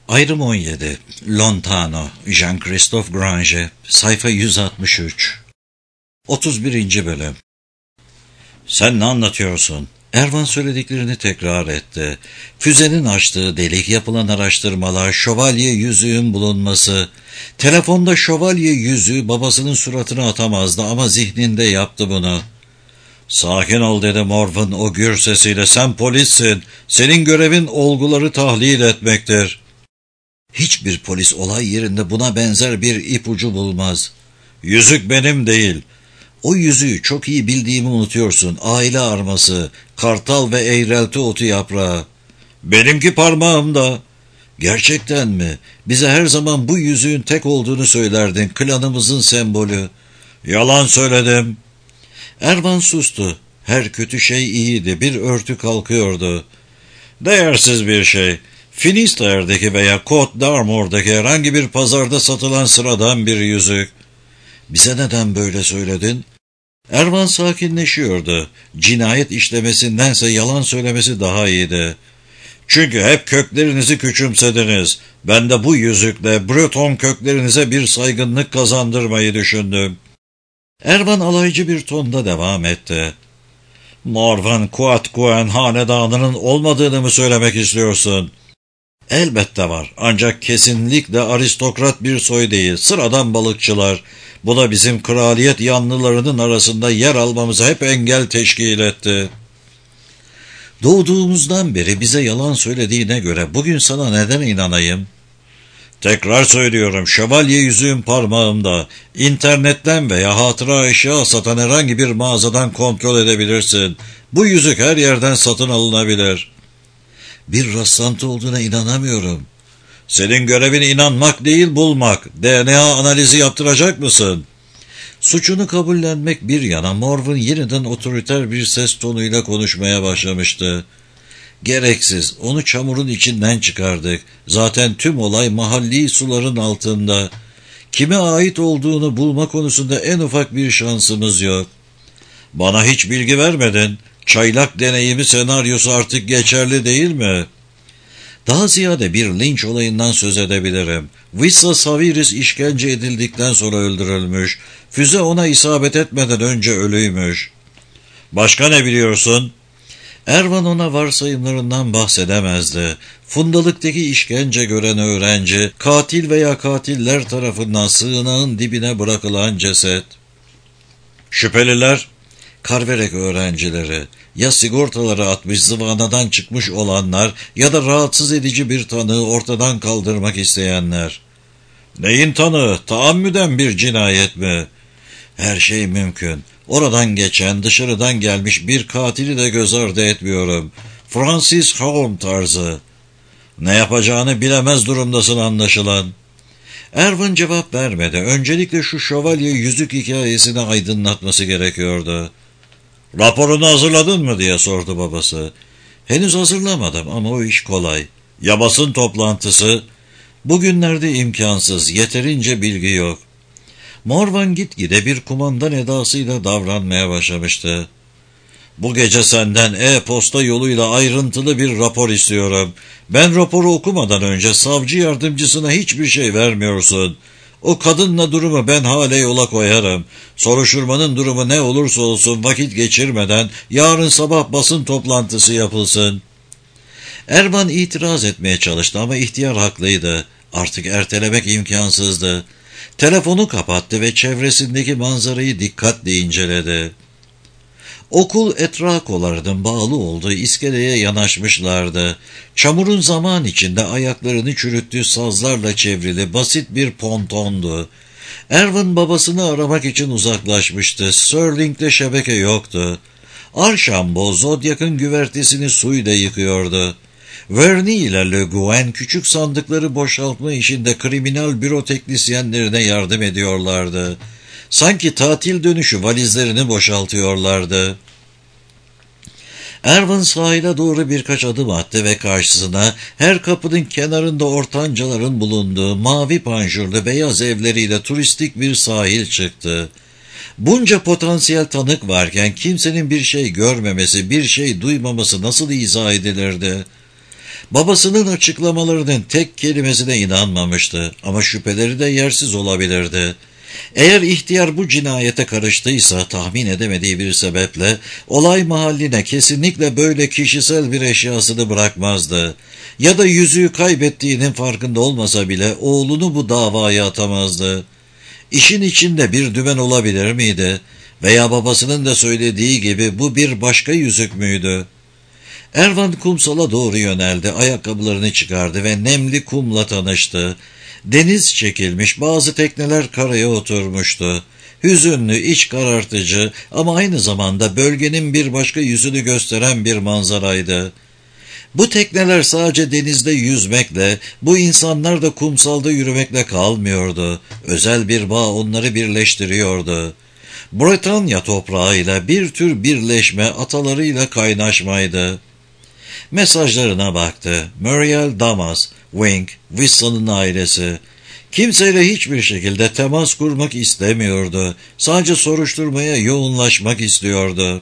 Ayrım 17. Lontano, Jean-Christophe Grange, sayfa 163. 31. bölüm. Sen ne anlatıyorsun? Ervan söylediklerini tekrar etti. Füzenin açtığı delik, yapılan araştırmalar, şövalye yüzüğün bulunması. Telefonda şövalye yüzüğü babasının suratına atamazdı ama zihninde yaptı bunu. Sakin ol dedi Morvan o gür sesiyle. Sen polissin. Senin görevin olguları tahlil etmektir. Hiçbir polis olay yerinde buna benzer bir ipucu bulmaz. Yüzük benim değil. O yüzüğü çok iyi bildiğimi unutuyorsun. Aile arması, kartal ve eğrelti otu yaprağı. Benimki parmağımda. Gerçekten mi? Bize her zaman bu yüzüğün tek olduğunu söylerdin. Klanımızın sembolü. Yalan söyledim. Ervan sustu. Her kötü şey iyiydi. Bir örtü kalkıyordu. Değersiz bir şey. Finisterre'deki veya Côte d'Armor'daki herhangi bir pazarda satılan sıradan bir yüzük. Bize neden böyle söyledin? Ervan sakinleşiyordu. Cinayet işlemesindense yalan söylemesi daha iyiydi. Çünkü hep köklerinizi küçümsediniz. Ben de bu yüzükle Breton köklerinize bir saygınlık kazandırmayı düşündüm. Ervan alaycı bir tonda devam etti. Morvan Cuatcoen hanedanının olmadığını mı söylemek istiyorsun? Elbette var. Ancak kesinlikle aristokrat bir soy değil. Sıradan balıkçılar. Bu da bizim kraliyet yanlılarının arasında yer almamıza hep engel teşkil etti. Doğduğumuzdan beri bize yalan söylediğine göre bugün sana neden inanayım? Tekrar söylüyorum, şövalye yüzüğüm parmağımda. İnternetten veya hatıra eşya satan herhangi bir mağazadan kontrol edebilirsin. Bu yüzük her yerden satın alınabilir. Bir rastlantı olduğuna inanamıyorum. Senin görevin inanmak değil bulmak. DNA analizi yaptıracak mısın? Suçunu kabullenmek bir yana Morvan yeniden otoriter bir ses tonuyla konuşmaya başlamıştı. Gereksiz, onu çamurun içinden çıkardık. Zaten tüm olay mahalli suların altında. Kime ait olduğunu bulma konusunda en ufak bir şansımız yok. Bana hiç bilgi vermedin. Çaylak deneyimi senaryosu artık geçerli değil mi? Daha ziyade bir linç olayından söz edebilirim. Vissa Saviris işkence edildikten sonra öldürülmüş. Füze ona isabet etmeden önce ölüymüş. Başka ne biliyorsun? Ervan ona varsayımlarından bahsedemezdi. Fundalıktaki işkence gören öğrenci, katil veya katiller tarafından sığınağın dibine bırakılan ceset. Şüpheliler, Karverek öğrencileri, ya sigortaları atmış zıvanadan çıkmış olanlar ya da rahatsız edici bir tanığı ortadan kaldırmak isteyenler. Neyin tanığı? Taammüden bir cinayet mi? Her şey mümkün. Oradan geçen, dışarıdan gelmiş bir katili de göz ardı etmiyorum. Francis Home tarzı. Ne yapacağını bilemez durumdasın anlaşılan. Ervan cevap vermedi. Öncelikle şu şövalye yüzük hikayesini aydınlatması gerekiyordu. Raporunu hazırladın mı diye sordu babası. Henüz hazırlamadım ama o iş kolay. Ya basın toplantısı? Bugünlerde imkansız, yeterince bilgi yok. Morvan gitgide bir kumandan edasıyla davranmaya başlamıştı. Bu gece senden e-posta yoluyla ayrıntılı bir rapor istiyorum. Ben raporu okumadan önce savcı yardımcısına hiçbir şey vermiyorsun. O kadınla durumu ben hale yola koyarım. Soruşturmanın durumu ne olursa olsun vakit geçirmeden yarın sabah basın toplantısı yapılsın. Ervan itiraz etmeye çalıştı ama ihtiyar haklıydı. Artık ertelemek imkansızdı. Telefonu kapattı ve çevresindeki manzarayı dikkatle inceledi. Okul etrakolarının bağlı olduğu iskeleye yanaşmışlardı. Çamurun zaman içinde ayaklarını çürüttüğü sazlarla çevrili basit bir pontondu. Ervan babasını aramak için uzaklaşmıştı. Sterling'de şebeke yoktu. Archambault Zodyak'ın güvertesini suyla yıkıyordu. Verny ile Le Guen küçük sandıkları boşaltma işinde kriminal büro teknisyenlerine yardım ediyorlardı. Sanki tatil dönüşü valizlerini boşaltıyorlardı. Ervan sahile doğru birkaç adım attı ve karşısına her kapının kenarında ortancaların bulunduğu mavi panjurlu beyaz evleriyle turistik bir sahil çıktı. Bunca potansiyel tanık varken kimsenin bir şey görmemesi, bir şey duymaması nasıl izah edilirdi? Babasının açıklamalarının tek kelimesine inanmamıştı ama şüpheleri de yersiz olabilirdi. Eğer ihtiyar bu cinayete karıştıysa tahmin edemediği bir sebeple olay mahalline kesinlikle böyle kişisel bir eşyasını bırakmazdı. Ya da yüzüğü kaybettiğinin farkında olmasa bile oğlunu bu davaya atamazdı. İşin içinde bir dümen olabilir miydi? Veya babasının da söylediği gibi bu bir başka yüzük müydü? Ervan kumsala doğru yöneldi, ayakkabılarını çıkardı ve nemli kumla tanıştı. Deniz çekilmiş, bazı tekneler karaya oturmuştu. Hüzünlü, iç karartıcı ama aynı zamanda bölgenin bir başka yüzünü gösteren bir manzaraydı. Bu tekneler sadece denizde yüzmekle, bu insanlar da kumsalda yürümekle kalmıyordu. Özel bir bağ onları birleştiriyordu. Bretanya toprağıyla bir tür birleşme, atalarıyla kaynaşmaydı. Mesajlarına baktı. Muriel Damas, Wing, Wisson'un ailesi. Kimseyle hiçbir şekilde temas kurmak istemiyordu. Sadece soruşturmaya yoğunlaşmak istiyordu.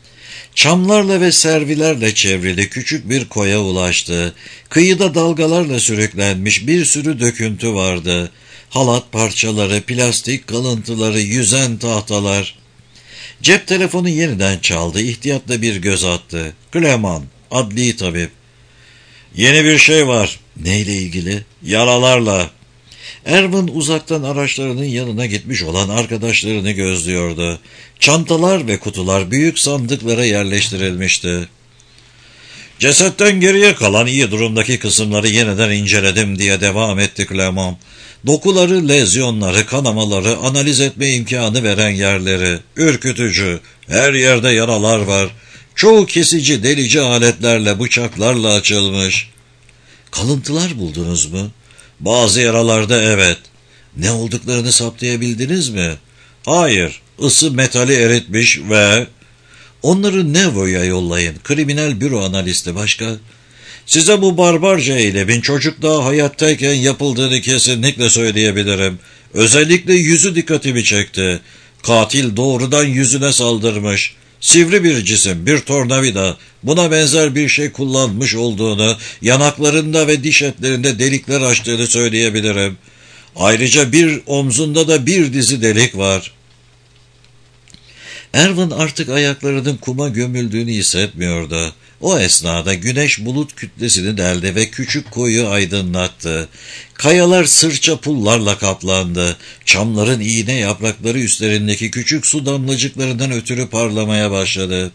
Çamlarla ve servilerle çevrili küçük bir koya ulaştı. Kıyıda dalgalarla sürüklenmiş bir sürü döküntü vardı. Halat parçaları, plastik kalıntıları, yüzen tahtalar. Cep telefonu yeniden çaldı. İhtiyatla bir göz attı. Clement, adli tabip. Yeni bir şey var. Neyle ilgili? Yaralarla. Erwin uzaktan araçlarının yanına gitmiş olan arkadaşlarını gözlüyordu. Çantalar ve kutular büyük sandıklara yerleştirilmişti. Cesetten geriye kalan iyi durumdaki kısımları yeniden inceledim diye devam etti Clement. Dokuları, lezyonları, kanamaları analiz etme imkanı veren yerleri. Ürkütücü. Her yerde yaralar var. Çoğu kesici, delici aletlerle, bıçaklarla açılmış. Kalıntılar buldunuz mu? Bazı yaralarda evet. Ne olduklarını saptayabildiniz mi? Hayır. Isı metali eritmiş ve... Onları Nevo'ya yollayın. Kriminal büro analisti başka. Size bu barbarca eylemin çocuk daha hayattayken yapıldığını kesinlikle söyleyebilirim. Özellikle yüzü dikkatimi çekti. Katil doğrudan yüzüne saldırmış. Sivri bir cisim, bir tornavida, buna benzer bir şey kullanmış olduğunu, yanaklarında ve diş etlerinde delikler açtığını söyleyebilirim. Ayrıca bir omzunda da bir dizi delik var. Erwin artık ayaklarının kuma gömüldüğünü hissetmiyordu. O esnada güneş bulut kütlesini deldi ve küçük koyu aydınlattı. Kayalar sırça pullarla kaplandı. Çamların iğne yaprakları üstlerindeki küçük su damlacıklarından ötürü parlamaya başladı.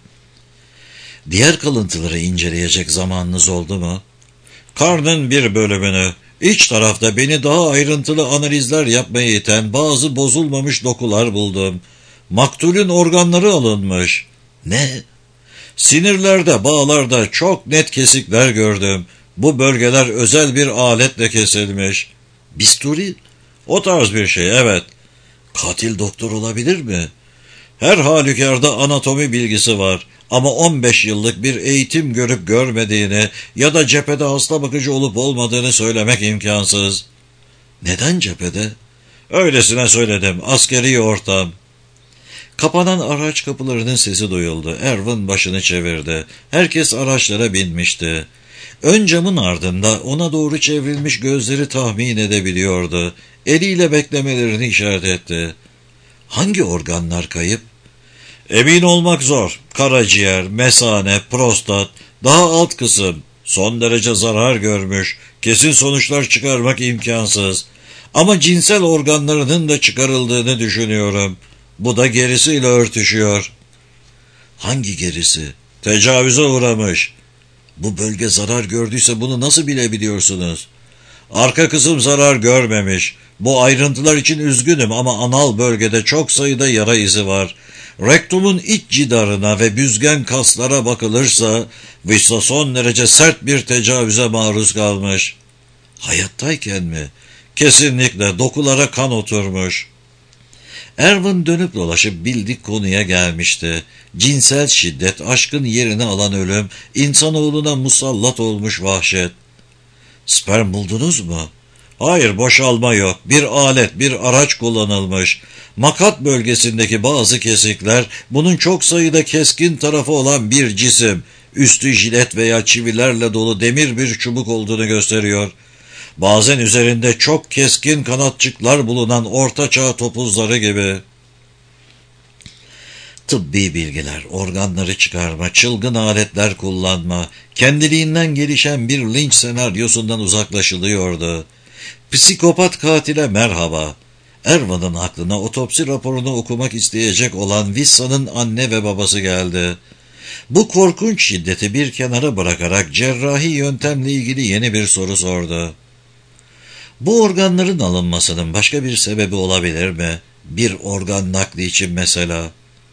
Diğer kalıntıları inceleyecek zamanınız oldu mu? Karnın bir bölümünü, iç tarafta beni daha ayrıntılı analizler yapmaya iten bazı bozulmamış dokular buldum. Maktulün organları alınmış. Ne? Sinirlerde, bağlarda çok net kesikler gördüm. Bu bölgeler özel bir aletle kesilmiş. Bisturi? O tarz bir şey, evet. Katil doktor olabilir mi? Her halükarda anatomi bilgisi var. Ama 15 yıllık bir eğitim görüp görmediğini ya da cephede hasta bakıcı olup olmadığını söylemek imkansız. Neden cephede? Öylesine söyledim, askeri ortam. Kapanan araç kapılarının sesi duyuldu. Erwin başını çevirdi. Herkes araçlara binmişti. Ön camın ardında ona doğru çevrilmiş gözleri tahmin edebiliyordu. Eliyle beklemelerini işaret etti. Hangi organlar kayıp? Emin olmak zor. Karaciğer, mesane, prostat, daha alt kısım. Son derece zarar görmüş. Kesin sonuçlar çıkarmak imkansız. Ama cinsel organlarının da çıkarıldığını düşünüyorum. Bu da gerisiyle örtüşüyor. Hangi gerisi? Tecavüze uğramış. Bu bölge zarar gördüyse bunu nasıl bilebiliyorsunuz? Arka kısım zarar görmemiş. Bu ayrıntılar için üzgünüm ama anal bölgede çok sayıda yara izi var. Rektumun iç cidarına ve büzgen kaslara bakılırsa Vissa son derece sert bir tecavüze maruz kalmış. Hayattayken mi? Kesinlikle dokulara kan oturmuş. Erwin dönüp dolaşıp bildik konuya gelmişti. Cinsel şiddet, aşkın yerini alan ölüm, insanoğluna musallat olmuş vahşet. Sperm buldunuz mu? Hayır, boşalma yok. Bir alet, bir araç kullanılmış. Makat bölgesindeki bazı kesikler, bunun çok sayıda keskin tarafı olan bir cisim. üstü jilet veya çivilerle dolu demir bir çubuk olduğunu gösteriyor. Bazen üzerinde çok keskin kanatçıklar bulunan ortaçağ topuzları gibi. Tıbbi bilgiler, organları çıkarma, çılgın aletler kullanma, kendiliğinden gelişen bir linç senaryosundan uzaklaşılıyordu. Psikopat katile merhaba. Ervan'ın aklına otopsi raporunu okumak isteyecek olan Vissa'nın anne ve babası geldi. Bu korkunç şiddeti bir kenara bırakarak cerrahi yöntemle ilgili yeni bir soru sordu. Bu organların alınmasının başka bir sebebi olabilir mi? Bir organ nakli için mesela.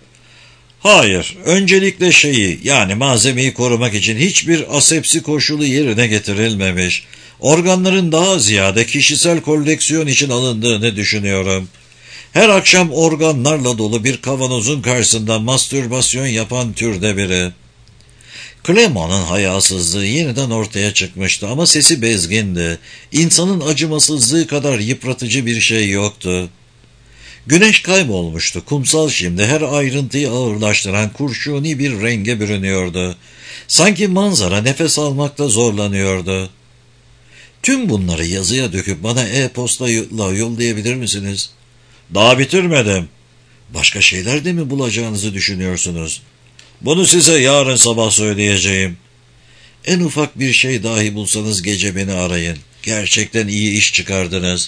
Hayır, öncelikle yani malzemeyi korumak için hiçbir asepsi koşulu yerine getirilmemiş. Organların daha ziyade kişisel koleksiyon için alındığını düşünüyorum. Her akşam organlarla dolu bir kavanozun karşısında mastürbasyon yapan türde biri. Clement'ın hayasızlığı yeniden ortaya çıkmıştı ama sesi bezgindi. İnsanın acımasızlığı kadar yıpratıcı bir şey yoktu. Güneş kaybolmuştu. Kumsal şimdi her ayrıntıyı ağırlaştıran kurşuni bir renge bürünüyordu. Sanki manzara nefes almakta zorlanıyordu. Tüm bunları yazıya döküp bana e-postayla yollayabilir misiniz? Daha bitirmedim. Başka şeyler de mi bulacağınızı düşünüyorsunuz? Bunu size yarın sabah söyleyeceğim. En ufak bir şey dahi bulsanız gece beni arayın. Gerçekten iyi iş çıkardınız.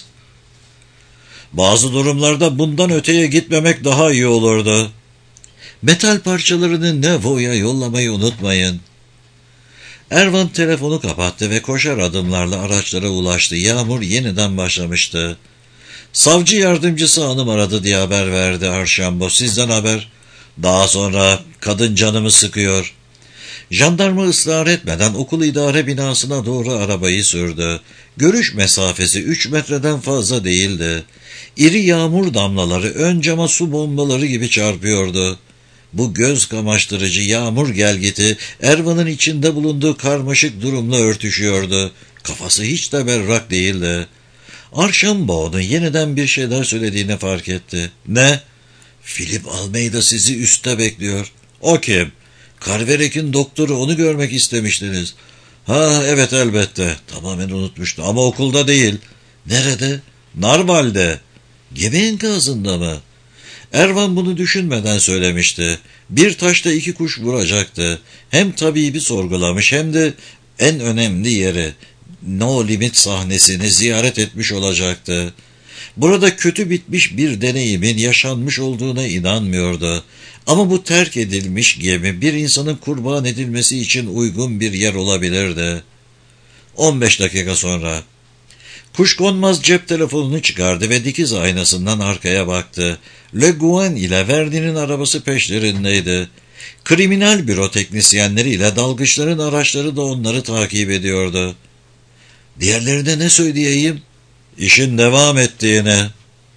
Bazı durumlarda bundan öteye gitmemek daha iyi olurdu. Metal parçalarını Nevo'ya yollamayı unutmayın. Ervan telefonu kapattı ve koşar adımlarla araçlara ulaştı. Yağmur yeniden başlamıştı. Savcı yardımcısı hanım aradı diye haber verdi Archambault. Sizden haber. Daha sonra kadın canımı sıkıyor. Jandarma ısrar etmeden okul idare binasına doğru arabayı sürdü. Görüş mesafesi 3 metreden fazla değildi. İri yağmur damlaları ön cama su bombaları gibi çarpıyordu. Bu göz kamaştırıcı yağmur gelgiti Ervan'ın içinde bulunduğu karmaşık durumla örtüşüyordu. Kafası hiç de berrak değildi. Archambault'un yeniden bir şeyler söylediğini fark etti. Ne? Philip Almeida sizi üstte bekliyor. O kim? Carverec'in doktoru, onu görmek istemiştiniz. Ha evet elbette. Tamamen unutmuştu ama okulda değil. Nerede? Narval'de. Gemi enkazında mı? Ervan bunu düşünmeden söylemişti. Bir taşla iki kuş vuracaktı. Hem tabibi sorgulamış hem de en önemli yeri, No Limit sahnesini ziyaret etmiş olacaktı. Burada kötü bitmiş bir deneyimin yaşanmış olduğuna inanmıyordu. Ama bu terk edilmiş gemi bir insanın kurban edilmesi için uygun bir yer olabilirdi. 15 dakika sonra. Kuşkonmaz cep telefonunu çıkardı ve dikiz aynasından arkaya baktı. Le Guin ile Verdi'nin arabası peşlerindeydi. Kriminal büro teknisyenleriyle dalgıçların araçları da onları takip ediyordu. Diğerlerine ne söyleyeyim? İşin devam ettiğine.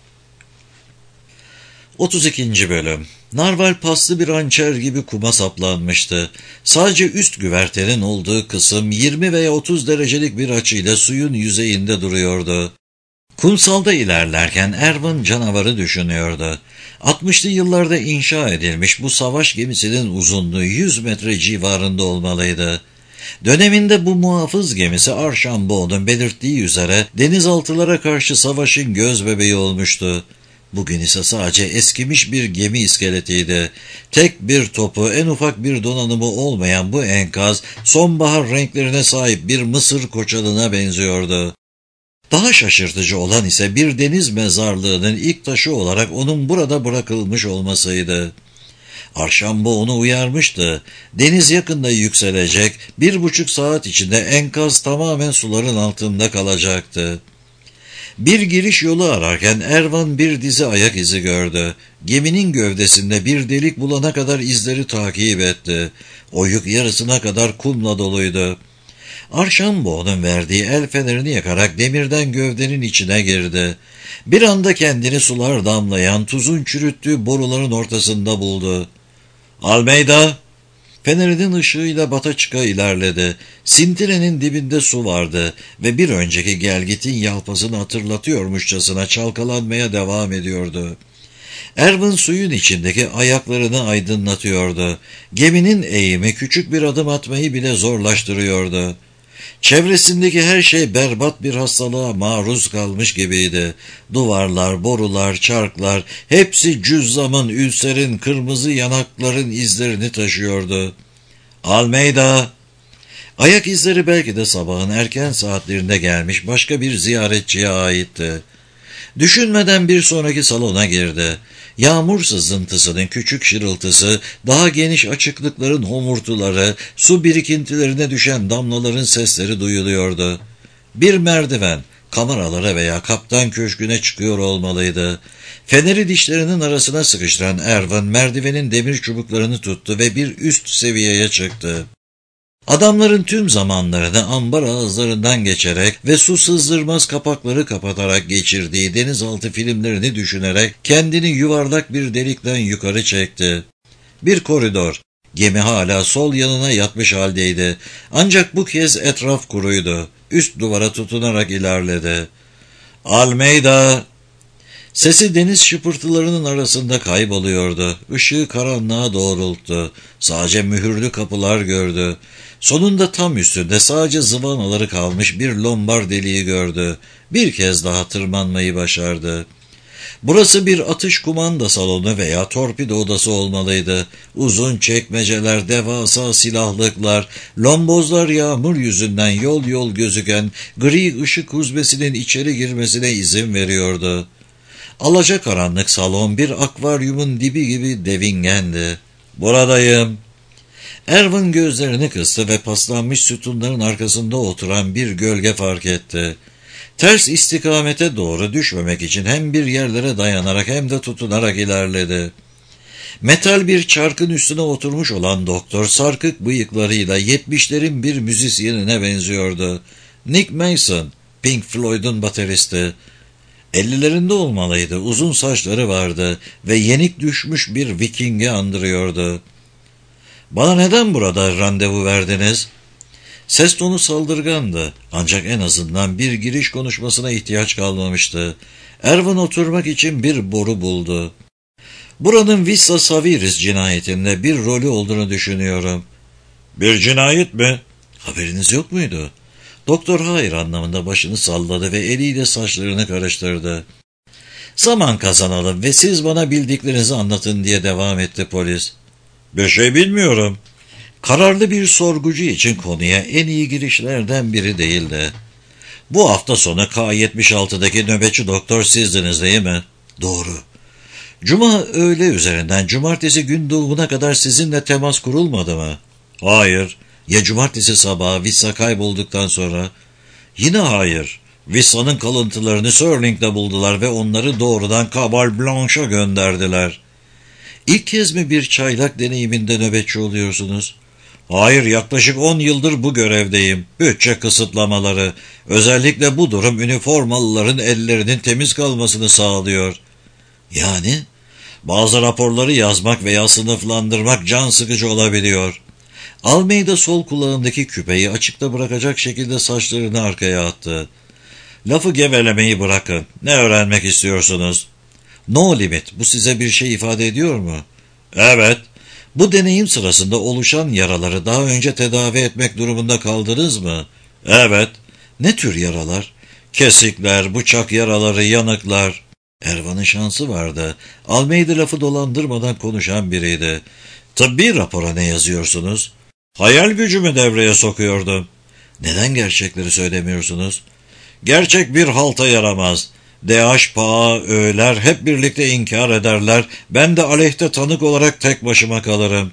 32. Bölüm. Narval paslı bir hançer gibi kuma saplanmıştı. Sadece üst güvertenin olduğu kısım 20 veya 30 derecelik bir açıyla suyun yüzeyinde duruyordu. Kumsalda ilerlerken Ervan canavarı düşünüyordu. 60'lı yıllarda inşa edilmiş bu savaş gemisinin uzunluğu 100 metre civarında olmalıydı. Döneminde bu muhafız gemisi Archambault'un belirttiği üzere denizaltılara karşı savaşın gözbebeği olmuştu. Bugün ise sadece eskimiş bir gemi iskeletiydi. Tek bir topu, en ufak bir donanımı olmayan bu enkaz, sonbahar renklerine sahip bir Mısır koçalına benziyordu. Daha şaşırtıcı olan ise bir deniz mezarlığının ilk taşı olarak onun burada bırakılmış olmasıydı. Archambault onu uyarmıştı. Deniz yakında yükselecek, 1,5 saat içinde enkaz tamamen suların altında kalacaktı. Bir giriş yolu ararken Ervan bir dizi ayak izi gördü. Geminin gövdesinde bir delik bulana kadar izleri takip etti. Oyuk yarısına kadar kumla doluydu. Archambault'un verdiği el fenerini yakarak demirden gövdenin içine girdi. Bir anda kendini sular damlayan, tuzun çürüttüğü boruların ortasında buldu. Almeida! Fenerinin ışığıyla bata çıka ilerledi. Sintirenin dibinde su vardı ve bir önceki gelgitin yalpazını hatırlatıyormuşçasına çalkalanmaya devam ediyordu. Erwin suyun içindeki ayaklarını aydınlatıyordu. Geminin eğimi küçük bir adım atmayı bile zorlaştırıyordu. Çevresindeki her şey berbat bir hastalığa maruz kalmış gibiydi. Duvarlar, borular, çarklar, hepsi cüzzamın, ülserin, kırmızı yanakların izlerini taşıyordu. Almeida! Ayak izleri belki de sabahın erken saatlerinde gelmiş başka bir ziyaretçiye aitti. Düşünmeden bir sonraki salona girdi. Yağmur sızıntısının küçük şırıltısı, daha geniş açıklıkların homurtuları, su birikintilerine düşen damlaların sesleri duyuluyordu. Bir merdiven, kameralara veya kaptan köşküne çıkıyor olmalıydı. Feneri dişlerinin arasına sıkıştıran Erwin merdivenin demir çubuklarını tuttu ve bir üst seviyeye çıktı. Adamların tüm zamanlarını ambar ağızlarından geçerek ve su sızdırmaz kapakları kapatarak geçirdiği denizaltı filmlerini düşünerek kendini yuvarlak bir delikten yukarı çekti. Bir koridor. Gemi hala sol yanına yatmış haldeydi. Ancak bu kez etraf kuruydu. Üst duvara tutunarak ilerledi. Almeida! Sesi deniz şıpırtılarının arasında kayboluyordu. Işığı karanlığa doğrulttu. Sadece mühürlü kapılar gördü. Sonunda tam üstünde sadece zıvanaları kalmış bir lombar deliği gördü. Bir kez daha tırmanmayı başardı. Burası bir atış kumanda salonu veya torpido odası olmalıydı. Uzun çekmeceler, devasa silahlıklar, lombozlar yağmur yüzünden yol yol gözüken gri ışık huzmesinin içeri girmesine izin veriyordu. Alacakaranlık salon bir akvaryumun dibi gibi devingendi. "Buradayım." Erwin gözlerini kıstı ve paslanmış sütunların arkasında oturan bir gölge fark etti. Ters istikamete doğru düşmemek için hem bir yerlere dayanarak hem de tutunarak ilerledi. Metal bir çarkın üstüne oturmuş olan doktor sarkık bıyıklarıyla 70'lerin bir müzisyenine benziyordu. Nick Mason, Pink Floyd'un bateristi. 50'lerinde olmalıydı, uzun saçları vardı ve yenik düşmüş bir Viking'i andırıyordu. "Bana neden burada randevu verdiniz?" Ses tonu saldırgandı, ancak en azından bir giriş konuşmasına ihtiyaç kalmamıştı. Erwin oturmak için bir boru buldu. "Buranın Vissa Saviris cinayetinde bir rolü olduğunu düşünüyorum." "Bir cinayet mi? Haberiniz yok muydu?" Doktor hayır anlamında başını salladı ve eliyle saçlarını karıştırdı. "Zaman kazanalım ve siz bana bildiklerinizi anlatın," diye devam etti polis. "Bir şey bilmiyorum." Kararlı bir sorgucu için konuya en iyi girişlerden biri değildi. "Bu hafta sonu K76'daki nöbetçi doktor sizdiniz değil mi?" "Doğru." "Cuma öğle üzerinden cumartesi gün doğumuna kadar sizinle temas kurulmadı mı?" "Hayır." "Ya cumartesi sabahı Vissa kaybolduktan sonra?" "Yine hayır. Vissa'nın kalıntılarını Stirling'de buldular ve onları doğrudan Cabal Blanche'a gönderdiler." "İlk kez mi bir çaylak deneyiminde nöbetçi oluyorsunuz?" "Hayır, yaklaşık 10 yıldır bu görevdeyim. Bütçe kısıtlamaları. Özellikle bu durum üniformalıların ellerinin temiz kalmasını sağlıyor." "Yani?" "Bazı raporları yazmak veya sınıflandırmak can sıkıcı olabiliyor." Almeida sol kulağındaki küpeyi açıkta bırakacak şekilde saçlarını arkaya attı. "Lafı gevelemeyi bırakın. Ne öğrenmek istiyorsunuz?" "No Limit, bu size bir şey ifade ediyor mu?" "Evet." "Bu deneyim sırasında oluşan yaraları daha önce tedavi etmek durumunda kaldınız mı?" "Evet." "Ne tür yaralar?" "Kesikler, bıçak yaraları, yanıklar." Ervan'ın şansı vardı. Almeida lafı dolandırmadan konuşan biriydi. "Tıbbi rapora ne yazıyorsunuz?" "Hayal gücümü devreye sokuyordum." "Neden gerçekleri söylemiyorsunuz?" "Gerçek bir halta yaramaz. DH, PA, öğeler hep birlikte inkar ederler. Ben de aleyhte tanık olarak tek başıma kalırım."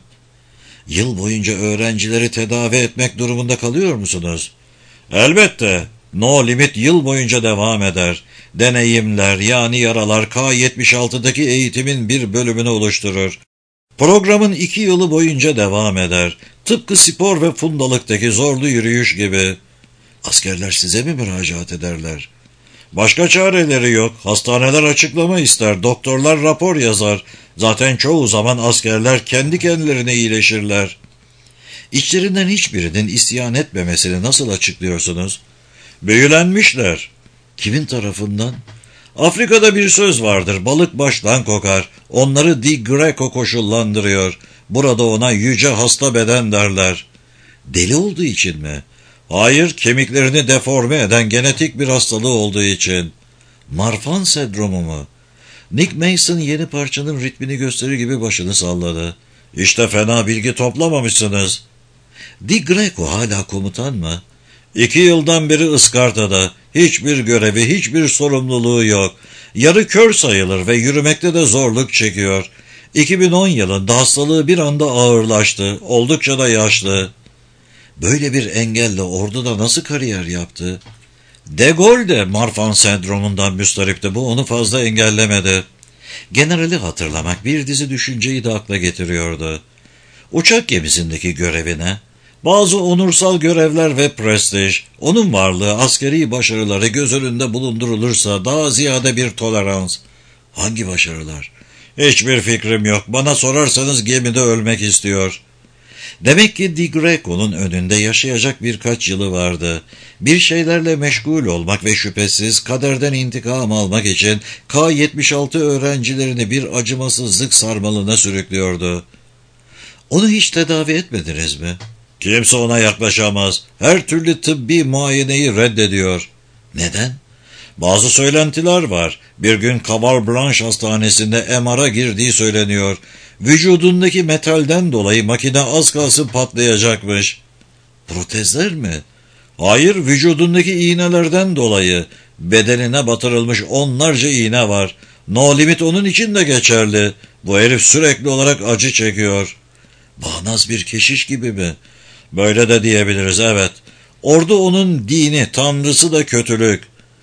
"Yıl boyunca öğrencileri tedavi etmek durumunda kalıyor musunuz?" "Elbette. No Limit yıl boyunca devam eder. Deneyimler yani yaralar K76'daki eğitimin bir bölümünü oluşturur. Programın 2 yılı boyunca devam eder. Tıpkı spor ve fundalıktaki zorlu yürüyüş gibi." "Askerler size mi müracaat ederler?" "Başka çareleri yok. Hastaneler açıklama ister, doktorlar rapor yazar. Zaten çoğu zaman askerler kendi kendilerine iyileşirler." "İçlerinden hiçbirinin isyan etmemesini nasıl açıklıyorsunuz?" "Büyülenmişler." "Kimin tarafından?" Afrika'da bir söz vardır, balık baştan kokar. Onları Di Greco koşullandırıyor. Burada ona yüce hasta beden derler. Deli olduğu için mi? Hayır, kemiklerini deforme eden genetik bir hastalığı olduğu için. Marfan sendromu mu? Nick Mason yeni parçanın ritmini gösterir gibi başını salladı. İşte fena bilgi toplamamışsınız. Di Greco hala komutan mı? 2 yıldan beri ıskartada. Hiçbir görevi, hiçbir sorumluluğu yok. Yarı kör sayılır ve yürümekte de zorluk çekiyor. 2010 yılında hastalığı bir anda ağırlaştı. Oldukça da yaşlı. Böyle bir engelle orduda nasıl kariyer yaptı? De Gaulle de Marfan sendromundan müstaripti. Bu onu fazla engellemedi. Generali hatırlamak bir dizi düşünceyi de akla getiriyordu. Uçak gemisindeki görevine, bazı onursal görevler ve prestij, onun varlığı, askeri başarıları göz önünde bulundurulursa daha ziyade bir tolerans. Hangi başarılar? Hiçbir fikrim yok. Bana sorarsanız gemide ölmek istiyor. Demek ki Di Greco'nun önünde yaşayacak birkaç yılı vardı. Bir şeylerle meşgul olmak ve şüphesiz kaderden intikam almak için K-76 öğrencilerini bir acımasızlık sarmalına sürüklüyordu. Onu hiç tedavi etmediniz mi? Kimse ona yaklaşamaz. Her türlü tıbbi muayeneyi reddediyor. Neden? Bazı söylentiler var. Bir gün Caval Blanche hastanesinde MR'a girdiği söyleniyor. Vücudundaki metalden dolayı makine az kalsın patlayacakmış. Protezler mi? Hayır, vücudundaki iğnelerden dolayı. Bedenine batırılmış onlarca iğne var. No Limit onun için de geçerli. Bu herif sürekli olarak acı çekiyor. Bağnaz bir keşiş gibi mi? Böyle de diyebiliriz, evet. Ordu onun dini, tanrısı da kötülük.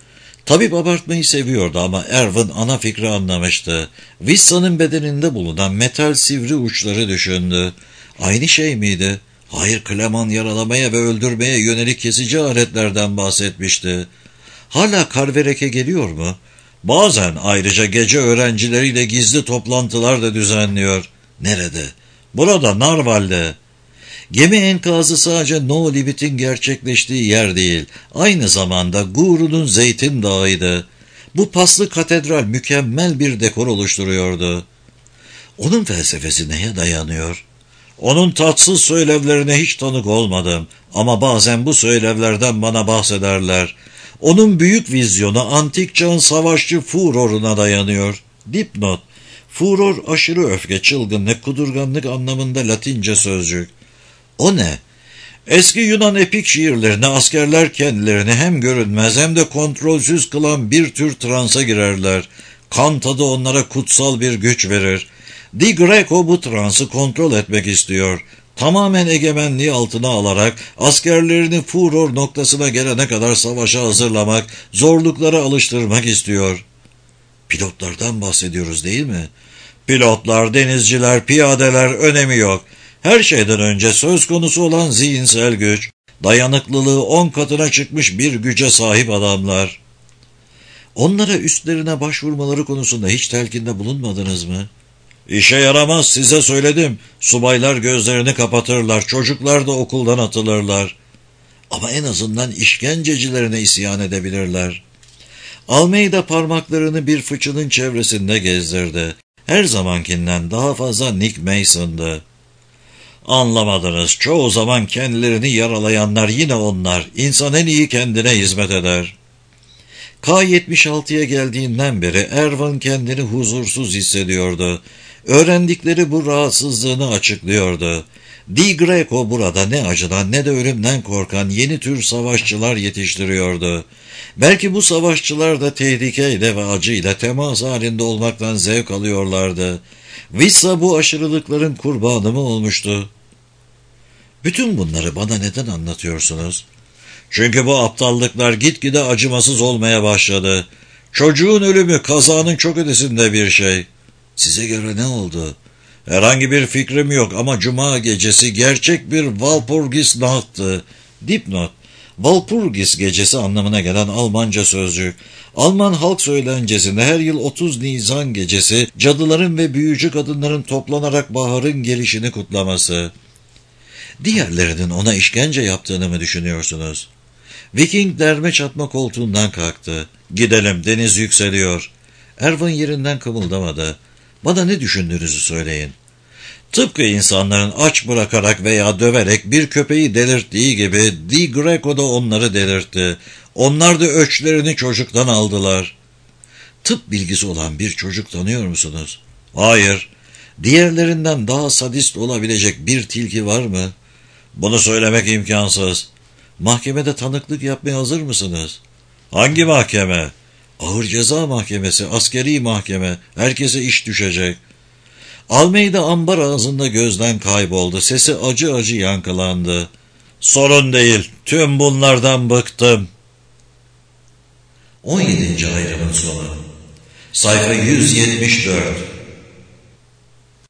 Tabip abartmayı seviyordu ama Erwin ana fikri anlamıştı. Wissa'nın bedeninde bulunan metal sivri uçları düşündü. Aynı şey miydi? Hayır, Kleman yaralamaya ve öldürmeye yönelik kesici aletlerden bahsetmişti. Hala Karverek'e geliyor mu? Bazen ayrıca gece öğrencileriyle gizli toplantılar da düzenliyor. Nerede? Burada, Narval'de. Gemi enkazı sadece No Limit'in gerçekleştiği yer değil, aynı zamanda Guru'nun Zeytin Dağı'ydı. Bu paslı katedral mükemmel bir dekor oluşturuyordu. Onun felsefesi neye dayanıyor? Onun tatsız söylevlerine hiç tanık olmadım ama bazen bu söylevlerden bana bahsederler. Onun büyük vizyonu antik çağın savaşçı furoruna dayanıyor. Dipnot: furor aşırı öfke, çılgınlık, kudurganlık anlamında Latince sözcük. O ne? Eski Yunan epik şiirlerine askerler kendilerini hem görünmez hem de kontrolsüz kılan bir tür transa girerler. Kan tadı onlara kutsal bir güç verir. Di Greco bu transı kontrol etmek istiyor. Tamamen egemenliği altına alarak askerlerini furor noktasına gelene kadar savaşa hazırlamak, zorluklara alıştırmak istiyor. Pilotlardan bahsediyoruz değil mi? Pilotlar, denizciler, piyadeler önemi yok. Her şeyden önce söz konusu olan zihinsel güç, dayanıklılığı 10 katına çıkmış bir güce sahip adamlar. Onlara üstlerine başvurmaları konusunda hiç telkinde bulunmadınız mı? İşe yaramaz, size söyledim. Subaylar gözlerini kapatırlar, çocuklar da okuldan atılırlar. Ama en azından işkencecilerine isyan edebilirler. Almeida parmaklarını bir fıçının çevresinde gezdirdi. Her zamankinden daha fazla Nick Mason'dı. Anlamadınız. Çoğu zaman kendilerini yaralayanlar yine onlar. İnsan en iyi kendine hizmet eder. K-76'ya geldiğinden beri Erwin kendini huzursuz hissediyordu. Öğrendikleri bu rahatsızlığını açıklıyordu. Di Greco burada ne acıdan ne de ölümden korkan yeni tür savaşçılar yetiştiriyordu. Belki bu savaşçılar da tehlikeyle ve acıyla temas halinde olmaktan zevk alıyorlardı. Wissa bu aşırılıkların kurbanı mı olmuştu? Bütün bunları bana neden anlatıyorsunuz? Çünkü bu aptallıklar gitgide acımasız olmaya başladı. Çocuğun ölümü kazanın çok ötesinde bir şey. Size göre ne oldu? Herhangi bir fikrim yok ama cuma gecesi gerçek bir Walpurgisnacht'tı. Dipnot: Walpurgis gecesi anlamına gelen Almanca sözcük. Alman halk söylencesinde her yıl 30 Nisan gecesi cadıların ve büyücü kadınların toplanarak baharın gelişini kutlaması. Diğerlerinin ona işkence yaptığını mı düşünüyorsunuz? Viking derme çatma koltuğundan kalktı. Gidelim, deniz yükseliyor. Erwin yerinden kımıldamadı. Bana ne düşündüğünüzü söyleyin. Tıpkı insanların aç bırakarak veya döverek bir köpeği delirttiği gibi Di Greco da onları delirtti. Onlar da öçlerini çocuktan aldılar. Tıp bilgisi olan bir çocuk tanıyor musunuz? Hayır. Diğerlerinden daha sadist olabilecek bir tilki var mı? Bunu söylemek imkansız. Mahkemede tanıklık yapmaya hazır mısınız? Hangi mahkeme? Ağır ceza mahkemesi, askeri mahkeme. Herkese iş düşecek. Almeida ambar ağzında gözden kayboldu. Sesi acı acı yankılandı. Sorun değil. Tüm bunlardan bıktım. 17. ayrımın sonu. Sayfa 174.